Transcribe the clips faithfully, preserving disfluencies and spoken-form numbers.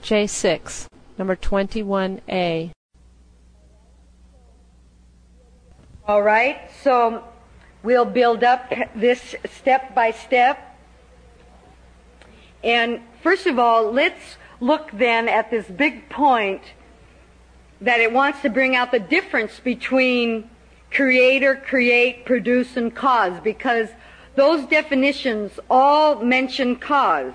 J six, number twenty-one A. All right, so we'll build up this step by step. And first of all, let's look then at this big point that it wants to bring out the difference between creator, create, produce, and cause, because those definitions all mention cause.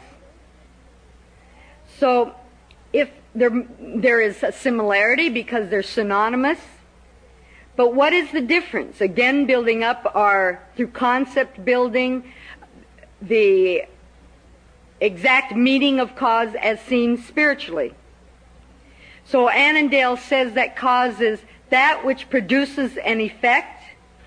So if there, there is a similarity because they're synonymous, but what is the difference? Again, building up our, through concept building, the exact meaning of cause as seen spiritually. So Annandale says that cause is that which produces an effect.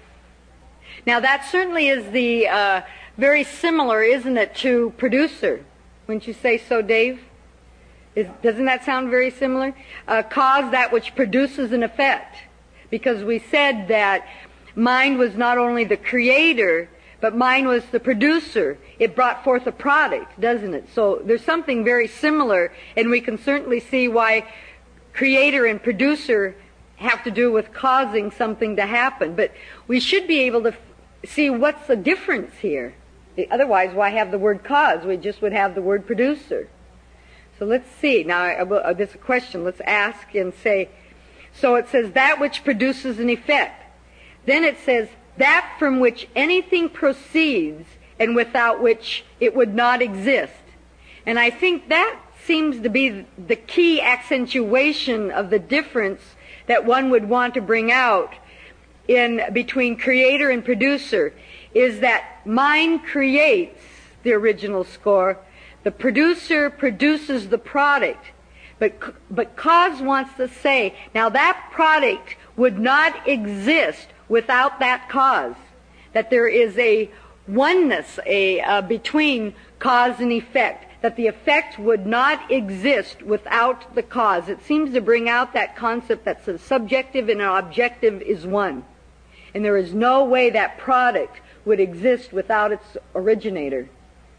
Now that certainly is the uh, very similar, isn't it, to producer? Wouldn't you say so, Dave? Is, doesn't that sound very similar? Uh, cause, that which produces an effect. Because we said that mind was not only the creator, but mind was the producer. It brought forth a product, doesn't it? So there's something very similar, and we can certainly see why creator and producer have to do with causing something to happen. But we should be able to f- see what's the difference here. Otherwise, why have the word cause? We just would have the word producer. So let's see. Now, I will, uh, there's a question. Let's ask and say, so it says that which produces an effect. Then it says that from which anything proceeds and without which it would not exist. And I think that seems to be the key accentuation of the difference that one would want to bring out in between creator and producer, is that mind creates the original score, the producer produces the product, but but cause wants to say, now that product would not exist without that cause, that there is a oneness a uh, between cause and effect, that the effect would not exist without the cause. It seems to bring out that concept that the subjective and objective is one. And there is no way that product would exist without its originator.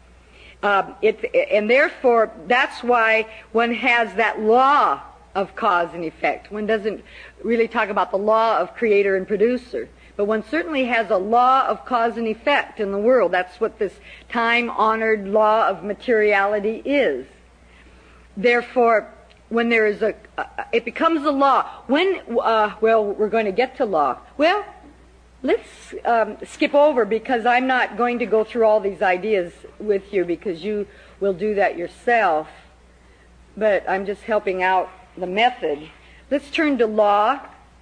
Um, it, and therefore, that's why one has that law of cause and effect. One doesn't really talk about the law of creator and producer. But one certainly has a law of cause and effect in the world. That's what this time-honored law of materiality is. Therefore, when there is a, uh, it becomes a law. When, uh, well, we're going to get to law. Well, let's um, skip over, because I'm not going to go through all these ideas with you, because you will do that yourself. But I'm just helping out the method. Let's turn to law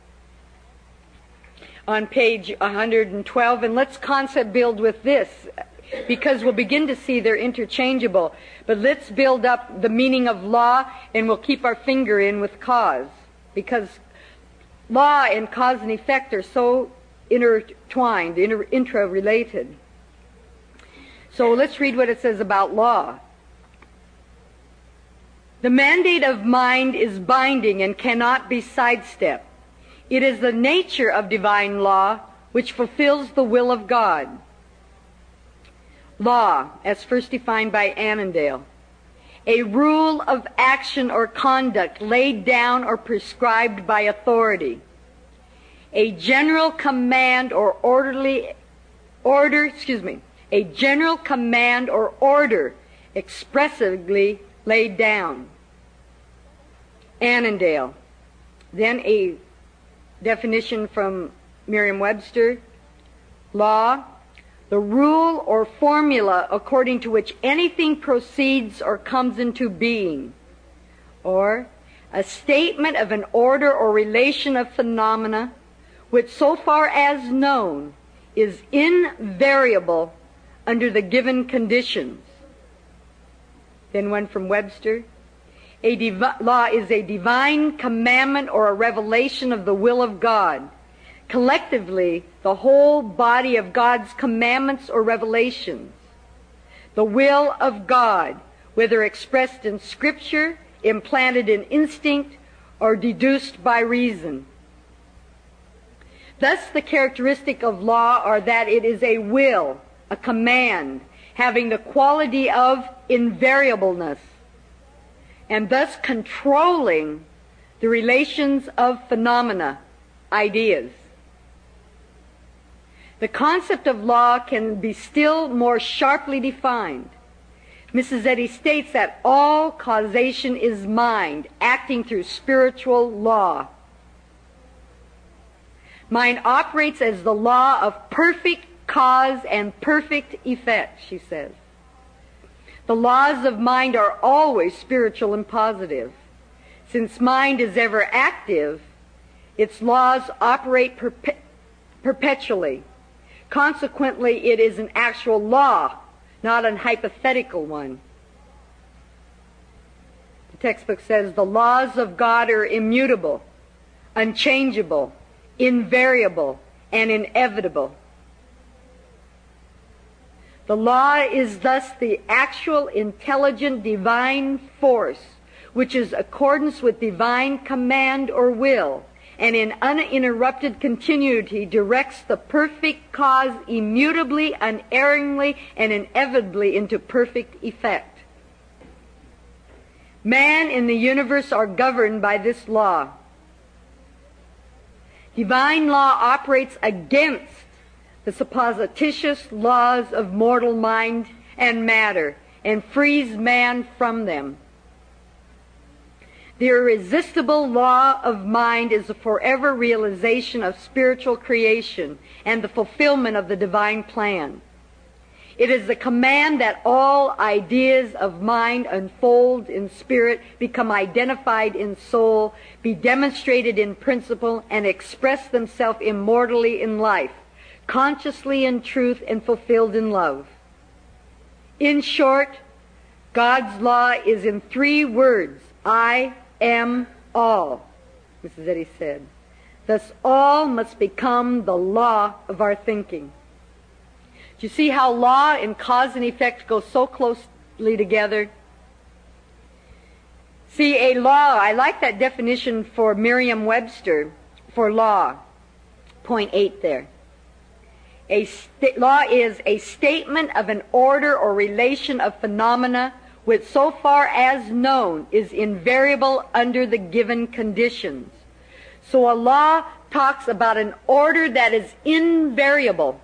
on page one hundred twelve, and let's concept build with this, because we'll begin to see they're interchangeable. But let's build up the meaning of law, and we'll keep our finger in with cause, because law and cause and effect are so intertwined, inter- intra-related. So let's read what it says about law. The mandate of mind is binding and cannot be sidestepped. It is the nature of divine law which fulfills the will of God. Law, as first defined by Annandale, a rule of action or conduct laid down or prescribed by authority, a general command or orderly order, excuse me, a general command or order expressively laid down. Annandale. Then a definition from Merriam-Webster. Law, the rule or formula according to which anything proceeds or comes into being, or a statement of an order or relation of phenomena which, so far as known, is invariable under the given conditions. Then one from Webster. A divi- law is a divine commandment or a revelation of the will of God. Collectively, the whole body of God's commandments or revelations. The will of God, whether expressed in Scripture, implanted in instinct, or deduced by reason. Thus, the characteristic of law are that it is a will, a command, having the quality of invariableness. and thus controlling the relations of phenomena, ideas. The concept of law can be still more sharply defined. Missus Eddy states that all causation is mind, acting through spiritual law. Mind operates as the law of perfect cause and perfect effect, she says. The laws of mind are always spiritual and positive. Since mind is ever active, its laws operate perpe- perpetually. Consequently, it is an actual law, not an hypothetical one. The textbook says the laws of God are immutable, unchangeable, invariable, and inevitable. The law is thus the actual, intelligent, divine force, which is accordance with divine command or will, and in uninterrupted continuity directs the perfect cause immutably, unerringly, and inevitably into perfect effect. Man and the universe are governed by this law. Divine law operates against the supposititious laws of mortal mind and matter and frees man from them. The irresistible law of mind is the forever realization of spiritual creation and the fulfillment of the divine plan. It is the command that all ideas of mind unfold in spirit, become identified in soul, be demonstrated in principle, and express themselves immortally in life, consciously in truth, and fulfilled in love. In short, God's law is in three words: I am all, Missus Eddy said. Thus all must become the law of our thinking. Do you see how law and cause and effect go so closely together? See, a law, I like that definition for Merriam-Webster for law. Point eight there. A st- law is a statement of an order or relation of phenomena which so far as known is invariable under the given conditions. So a law talks about an order that is invariable.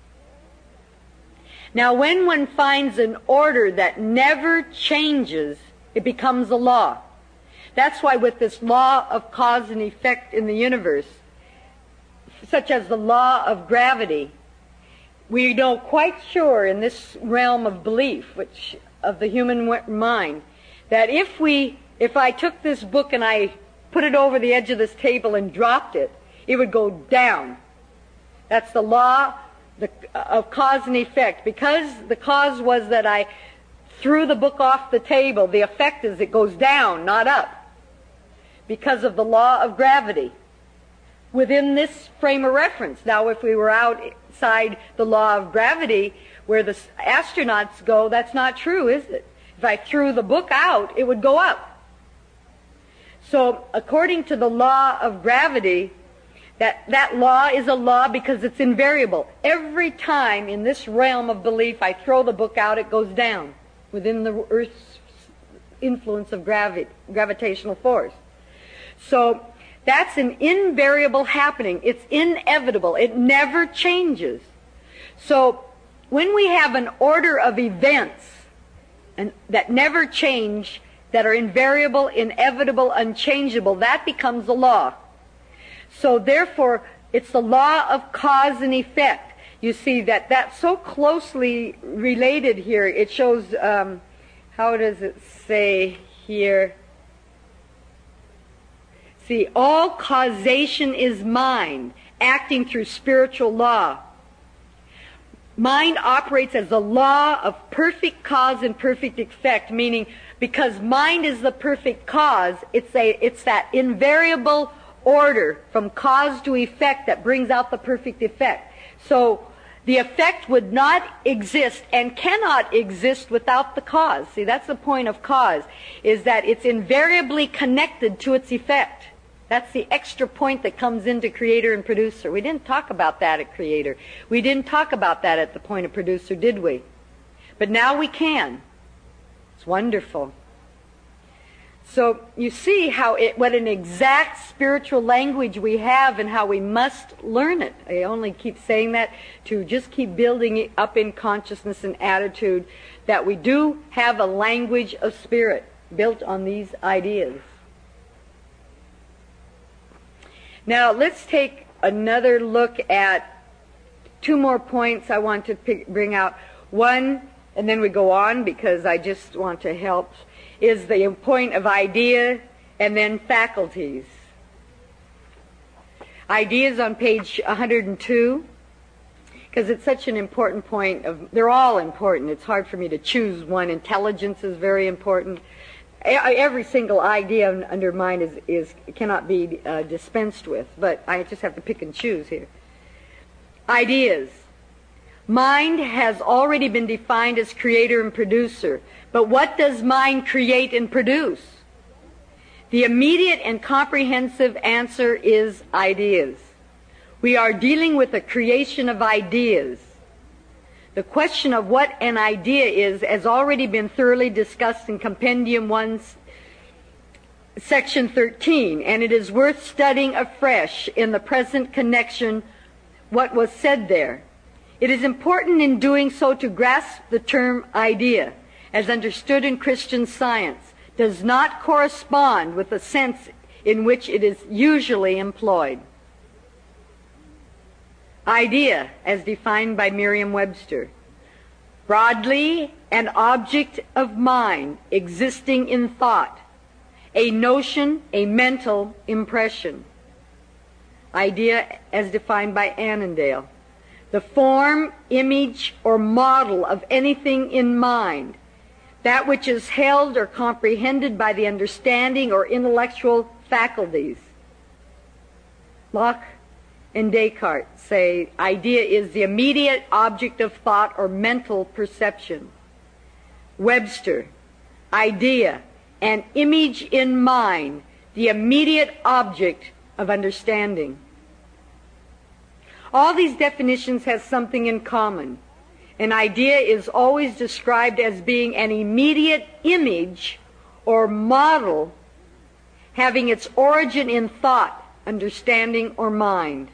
Now when one finds an order that never changes, it becomes a law. That's why with this law of cause and effect in the universe, such as the law of gravity, we know quite sure in this realm of belief, which of the human mind, that if we, if I took this book and I put it over the edge of this table and dropped it, it would go down. That's the law the, of cause and effect. Because the cause was that I threw the book off the table, the effect is it goes down, not up, because of the law of gravity. Within this frame of reference. Now, if we were outside the law of gravity, where the astronauts go, that's not true, is it? If I threw the book out, it would go up. So, according to the law of gravity, that, that law is a law because it's invariable. Every time in this realm of belief I throw the book out, it goes down within the Earth's influence of gravi- gravitational force. So, that's an invariable happening. It's inevitable. It never changes. So, when we have an order of events and that never change, that are invariable, inevitable, unchangeable, that becomes a law. So therefore, it's the law of cause and effect. You see that that's so closely related here. It shows, um, how does it say here? See, all causation is mind, acting through spiritual law. Mind operates as a law of perfect cause and perfect effect, meaning because mind is the perfect cause, it's a it's that invariable order from cause to effect that brings out the perfect effect. So the effect would not exist and cannot exist without the cause. See, that's the point of cause, is that it's invariably connected to its effect. That's the extra point that comes into creator and producer. We didn't talk about that at creator. We didn't talk about that at the point of producer, did we? But now we can. It's wonderful. So you see how it, what an exact spiritual language we have and how we must learn it. I only keep saying that to just keep building it up in consciousness and attitude that we do have a language of spirit built on these ideas. Now let's take another look at two more points I want to pick, bring out. One, and then we go on because I just want to help, is the point of idea and then faculties. Ideas on page one hundred two, because it's such an important point. Of, they're all important. It's hard for me to choose one. Intelligence is very important. Every single idea under mine is, is cannot be uh, dispensed with, but I just have to pick and choose here. Ideas. Mind has already been defined as creator and producer. But what does mind create and produce? The immediate and comprehensive answer is ideas. We are dealing with the creation of ideas. The question of what an idea is has already been thoroughly discussed in Compendium one, Section thirteen, and it is worth studying afresh in the present connection what was said there. It is important in doing so to grasp the term idea, as understood in Christian Science, does not correspond with the sense in which it is usually employed. Idea, as defined by Merriam-Webster, broadly an object of mind existing in thought, a notion, a mental impression. Idea, as defined by Annandale, the form, image, or model of anything in mind, that which is held or comprehended by the understanding or intellectual faculties. Locke and Descartes say idea is the immediate object of thought or mental perception. Webster, idea, an image in mind, the immediate object of understanding. All these definitions have something in common. An idea is always described as being an immediate image or model having its origin in thought, understanding, or mind.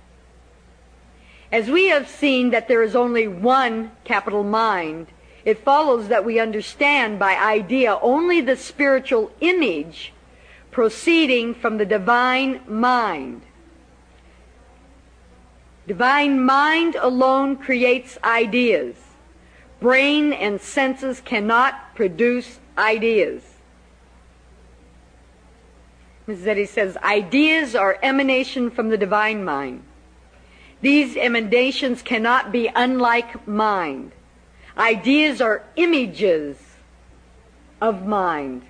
As we have seen that there is only one capital mind, it follows that we understand by idea only the spiritual image proceeding from the divine mind. Divine mind alone creates ideas. Brain and senses cannot produce ideas. Missus Eddy says, ideas are emanation from the divine mind. These emanations cannot be unlike mind. Ideas are images of mind.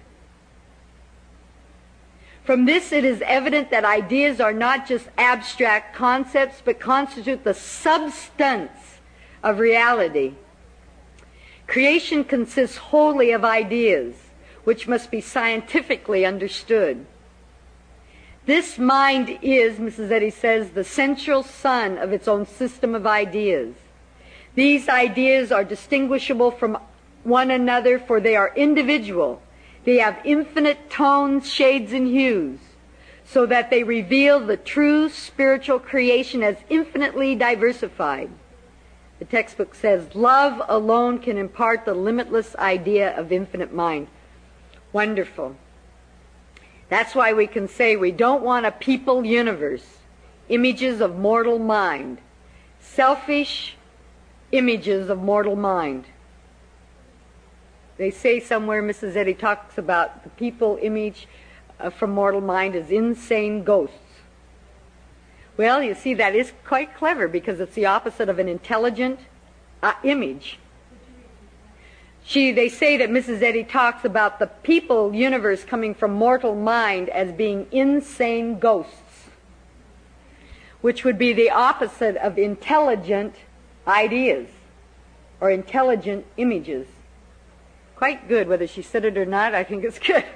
From this it is evident that ideas are not just abstract concepts, but constitute the substance of reality. Creation consists wholly of ideas, which must be scientifically understood. This mind is, Missus Eddy says, the central sun of its own system of ideas. These ideas are distinguishable from one another, for they are individual. They have infinite tones, shades, and hues, so that they reveal the true spiritual creation as infinitely diversified. The textbook says, love alone can impart the limitless idea of infinite mind. Wonderful. That's why we can say we don't want a people universe, images of mortal mind, selfish images of mortal mind. They say somewhere, Missus Eddy talks about the people image uh, from mortal mind as insane ghosts. Well, you see, that is quite clever because it's the opposite of an intelligent uh, image. She, they say that Missus Eddy talks about the people universe coming from mortal mind as being insane ghosts, which would be the opposite of intelligent ideas or intelligent images. Quite good, whether she said it or not, I think it's good.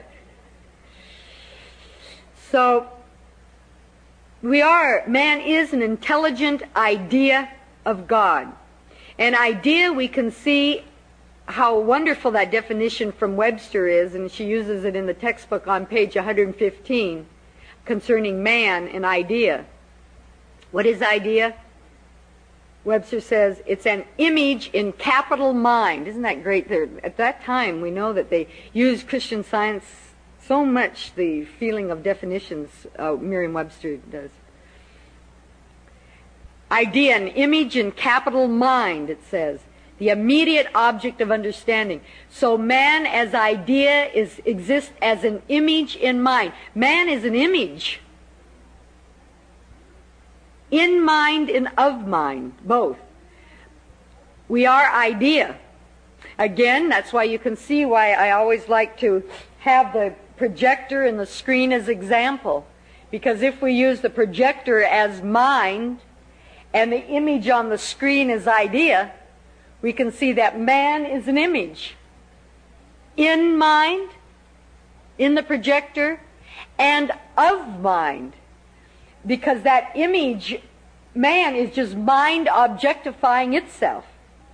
So, we are, man is an intelligent idea of God. An idea we can see how wonderful that definition from Webster is, and she uses it in the textbook on page one hundred fifteen concerning man and idea. What is idea? Webster says it's an image in capital mind. Isn't that great? They're, at that time, we know that they used Christian Science so much, the feeling of definitions, uh, Merriam-Webster does. Idea, an image in capital mind, it says. The immediate object of understanding. So man as idea is exists as an image in mind. Man is an image. In mind and of mind, both. We are idea. Again, that's why you can see why I always like to have the projector and the screen as example. Because if we use the projector as mind and the image on the screen as idea, we can see that man is an image. In mind, in the projector, and of mind. Because that image, man, is just mind objectifying itself.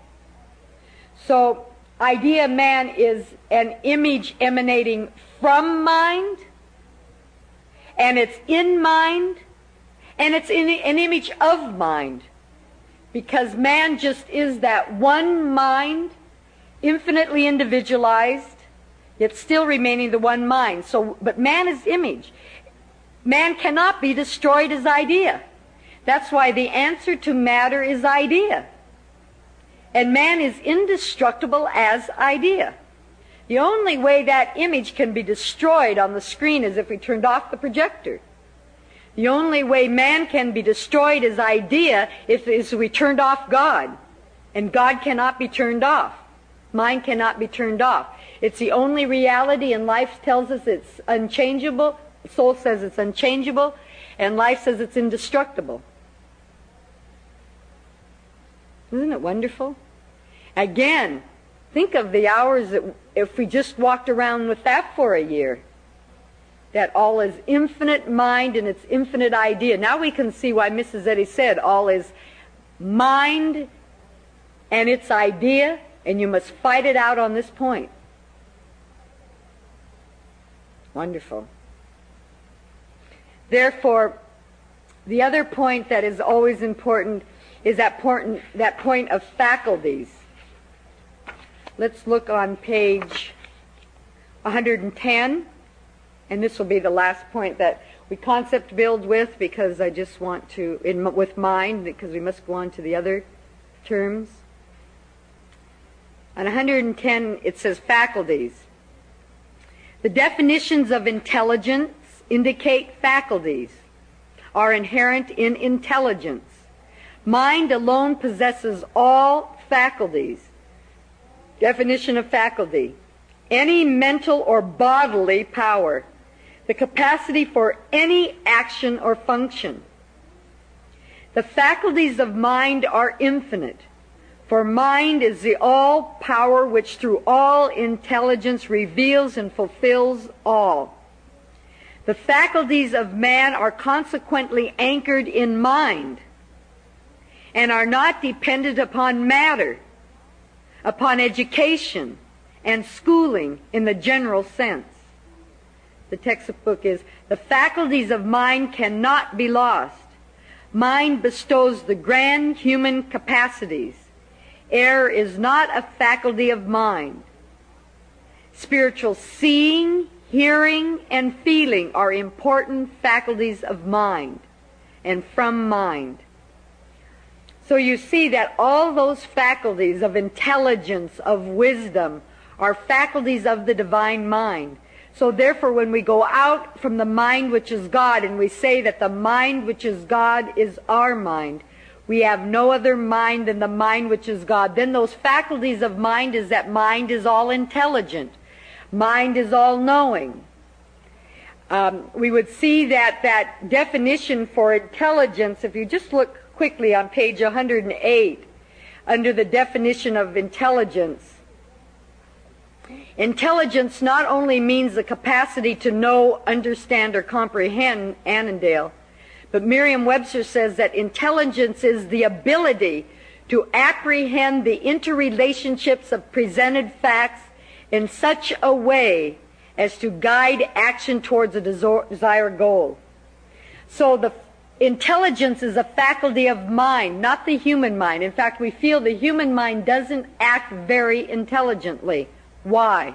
So, idea man is an image emanating from mind, and it's in mind, and it's in an image of mind. Because man just is that one mind, infinitely individualized, yet still remaining the one mind. So, but man is image. Man cannot be destroyed as idea. That's why the answer to matter is idea. And man is indestructible as idea. The only way that image can be destroyed on the screen is if we turned off the projector. The only way man can be destroyed as idea is if we turned off God. And God cannot be turned off. Mind cannot be turned off. It's the only reality, and life tells us it's unchangeable. Soul says it's unchangeable, and life says it's indestructible. Isn't it wonderful? Again, think of the hours that if we just walked around with that for a year. That all is infinite mind and its infinite idea. Now we can see why Missus Eddy said all is mind and its idea, and you must fight it out on this point. Wonderful. Therefore, the other point that is always important is that point, that point of faculties. Let's look on page one hundred ten. And this will be the last point that we concept build with, because I just want to, in, with mind, because we must go on to the other terms. On one hundred ten, it says faculties. The definitions of intelligence indicate faculties are inherent in intelligence. Mind alone possesses all faculties. Definition of faculty: any mental or bodily power, the capacity for any action or function. The faculties of mind are infinite, for mind is the all-power which through all intelligence reveals and fulfills all. The faculties of man are consequently anchored in mind and are not dependent upon matter, upon education and schooling in the general sense. The textbook is, the faculties of mind cannot be lost. Mind bestows the grand human capacities. Error is not a faculty of mind. Spiritual seeing, hearing, and feeling are important faculties of mind and from mind. So you see that all those faculties of intelligence, of wisdom, are faculties of the divine mind. So therefore, when we go out from the mind which is God and we say that the mind which is God is our mind, we have no other mind than the mind which is God. Then those faculties of mind is that mind is all intelligent. Mind is all knowing. Um, we would see that that definition for intelligence, if you just look quickly on page one hundred eight, under the definition of intelligence, intelligence not only means the capacity to know, understand, or comprehend, Annandale, but Merriam-Webster says that intelligence is the ability to apprehend the interrelationships of presented facts in such a way as to guide action towards a desired goal. So the intelligence is a faculty of mind, not the human mind. In fact, we feel the human mind doesn't act very intelligently. Why?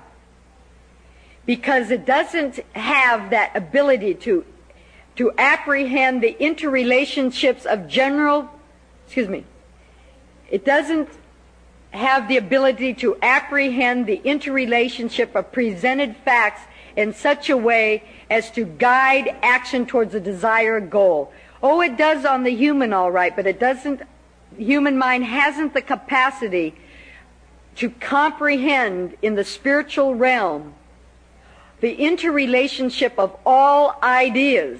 Because it doesn't have that ability to, to apprehend the interrelationships of general, excuse me, it doesn't have the ability to apprehend the interrelationship of presented facts in such a way as to guide action towards a desired goal. Oh, it does on the human, all right, but it doesn't, the human mind hasn't the capacity to comprehend in the spiritual realm the interrelationship of all ideas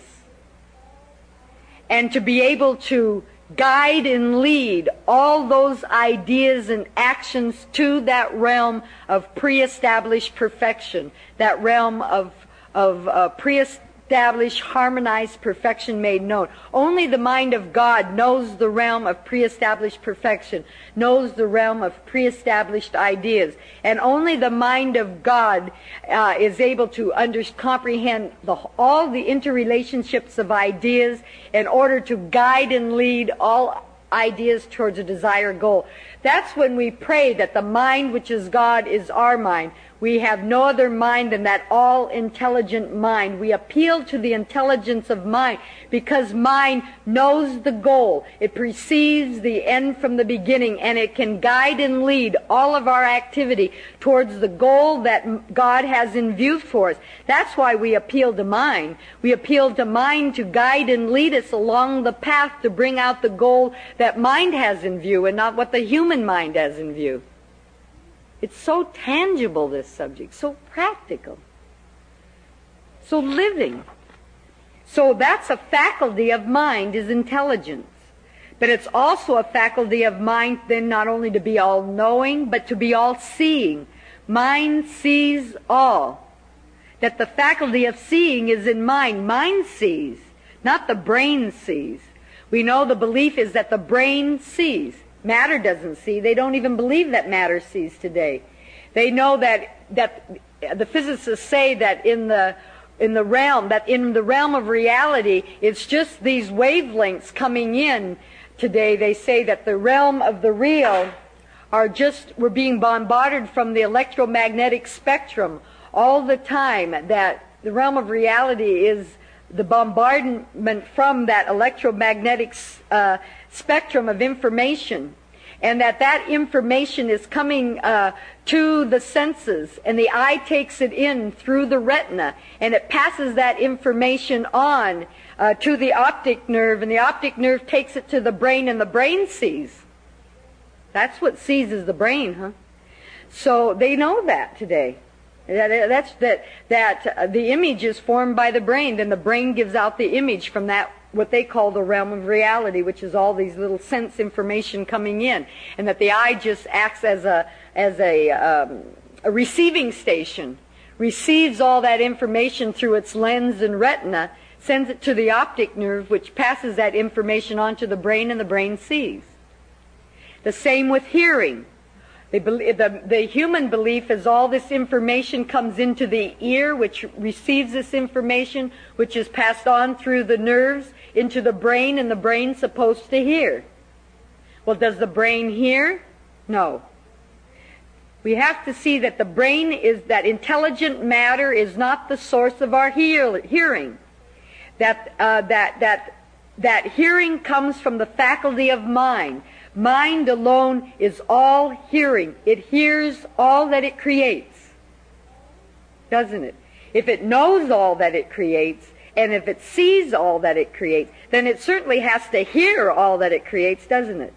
and to be able to guide and lead all those ideas and actions to that realm of pre-established perfection, that realm of, of uh, pre-established, harmonized perfection made known. Only the mind of God knows the realm of pre-established perfection, knows the realm of pre-established ideas. And only the mind of God uh, is able to under, comprehend the, all the interrelationships of ideas in order to guide and lead all ideas towards a desired goal. That's when we pray that the mind which is God is our mind. We have no other mind than that all-intelligent mind. We appeal to the intelligence of mind because mind knows the goal. It perceives the end from the beginning, and it can guide and lead all of our activity towards the goal that God has in view for us. That's why we appeal to mind. We appeal to mind to guide and lead us along the path to bring out the goal that mind has in view and not what the human mind has in view. It's so tangible, this subject, so practical, so living. So that's a faculty of mind, is intelligence. But it's also a faculty of mind then not only to be all-knowing, but to be all-seeing. Mind sees all. That the faculty of seeing is in mind. Mind sees, not the brain sees. We know the belief is that the brain sees. Matter doesn't see. They don't even believe that matter sees today. They know that that the physicists say that in the in the realm that in the realm of reality, it's just these wavelengths coming in today. They say that the realm of the real are just we're being bombarded from the electromagnetic spectrum all the time. That the realm of reality is the bombardment from that electromagnetic uh, spectrum of information, and that that information is coming uh, to the senses, and the eye takes it in through the retina, and it passes that information on uh, to the optic nerve, and the optic nerve takes it to the brain, and the brain sees. That's what sees is the brain, huh? So they know that today. That, that's that that uh, the image is formed by the brain. Then the brain gives out the image from that what they call the realm of reality, which is all these little sense information coming in, and that the eye just acts as a as a, um, a receiving station, receives all that information through its lens and retina, sends it to the optic nerve, which passes that information on to the brain, and the brain sees. The same with hearing. They believe, the, the human belief is all this information comes into the ear, which receives this information, which is passed on through the nerves into the brain, and the brain's supposed to hear. Well, does the brain hear? No. We have to see that the brain is, that intelligent matter is not the source of our hear, hearing. That, uh, that, that, that hearing comes from the faculty of mind. Mind alone is all hearing. It hears all that it creates, doesn't it? If it knows all that it creates, and if it sees all that it creates, then it certainly has to hear all that it creates, doesn't it?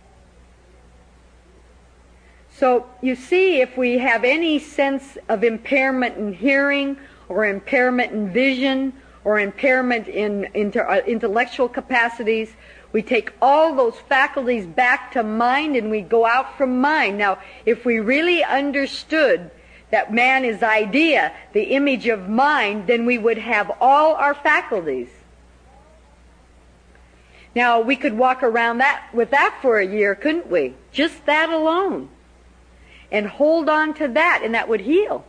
So you see, if we have any sense of impairment in hearing, or impairment in vision, or impairment in inter, uh, intellectual capacities, we take all those faculties back to mind, and we go out from mind. Now, if we really understood that man is idea, the image of mind, then we would have all our faculties. Now, we could walk around that with that for a year, couldn't we? Just that alone. And hold on to that, and that would heal.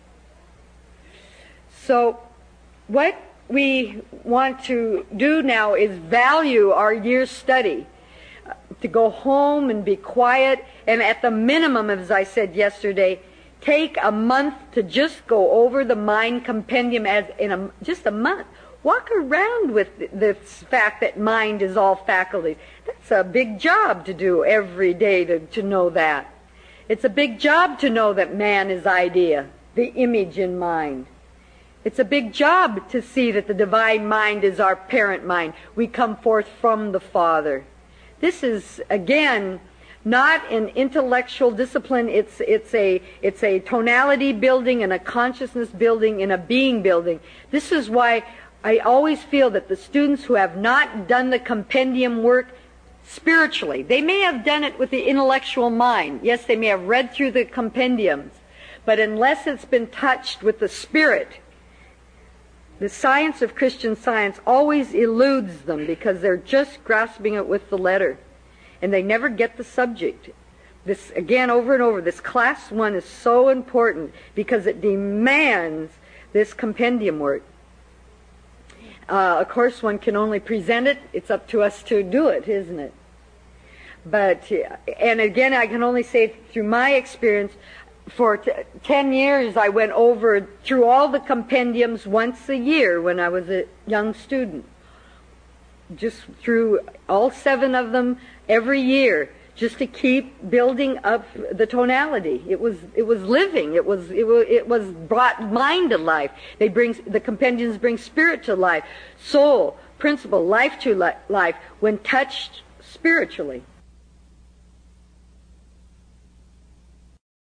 So, what we want to do now is value our year's study. Uh, to go home and be quiet, and at the minimum, as I said yesterday, take a month to just go over the mind compendium as in a, just a month. Walk around with this fact that mind is all faculties. That's a big job to do every day to, to know that. It's a big job to know that man is idea, the image in mind. It's a big job to see that the divine mind is our parent mind. We come forth from the Father. This is, again, not an intellectual discipline. It's, it's, a, it's a tonality building and a consciousness building and a being building. This is why I always feel that the students who have not done the compendium work spiritually, they may have done it with the intellectual mind. Yes, they may have read through the compendiums, but unless it's been touched with the spirit, the science of Christian Science always eludes them because they're just grasping it with the letter, and they never get the subject. This, again, over and over, this class one is so important because it demands this compendium work. Uh, of course, one can only present it. It's up to us to do it, isn't it? But, and again, I can only say through my experience, for t- ten years I went over through all the compendiums once a year when I was a young student. Just through all seven of them every year, just to keep building up the tonality. It was it was living. It was it was it was brought mind to life. They bring the compendiums bring spirit to life, soul, principle, life to li- life when touched spiritually.